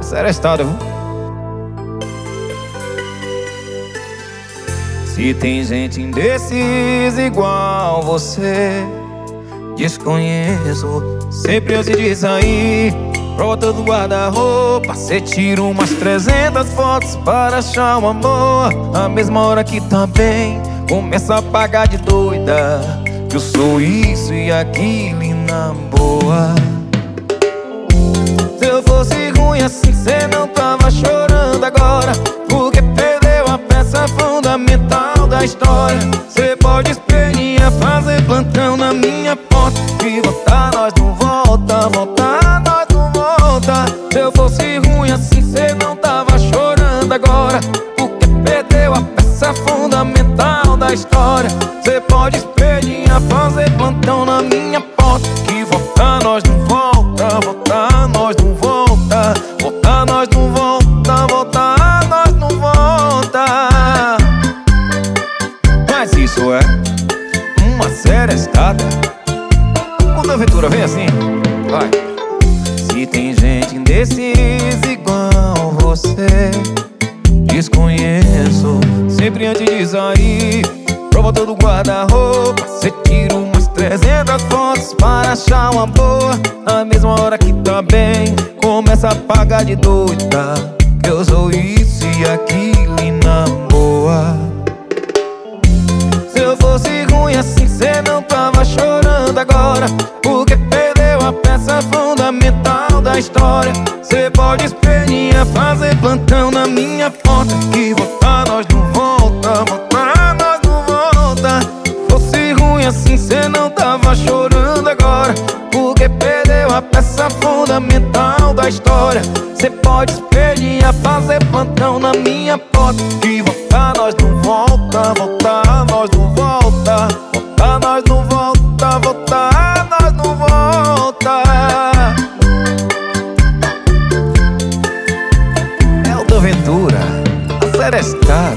Sério estado, viu? Se tem gente indecisa igual você, desconheço. Sempre antes de sair, brota do guarda-roupa, cê tira umas 300 fotos para achar um amor. A mesma hora que tá bem, começa a pagar de doida, que eu sou isso e aquilo e na boa. Se eu fosse ruim assim, cê não tava chorando agora, porque perdeu a peça fundamental da história. Cê pode espernear, fazer plantão na minha porta, e voltar nós não volta, voltar nós não volta. Se eu fosse ruim assim, cê não tava chorando agora, porque perdeu a peça fundamental da história. Cê pode espernear, fazer plantão na minha porta, que voltar nós não volta, voltar nós não volta, voltar nós não volta, voltar nós não volta. Mas isso é uma serestada. Quando a aventura vem assim, vai. Se tem gente indecisa igual você, desconheço. Sempre antes de sair, prova todo guarda-roupa, cê tira umas 300 fotos para achar uma boa. Na mesma hora que tá bem, começa a pagar de doida, que eu sou isso e aquilo e na boa. Se eu fosse ruim assim, cê não tava chorando agora, porque perdeu a peça fundamental da história. Cê pode espernear, fazer plantão na minha porta, que voltar nós não volta, voltar nós não volta. Fosse ruim assim, cê não tava chorando agora, porque perdeu a peça fundamental da história. Cê pode espernear, fazer plantão na minha porta, que voltar nós não volta, voltar nós não volta, voltar nós não volta, voltar nós não volta. É o da aventura, a serestada.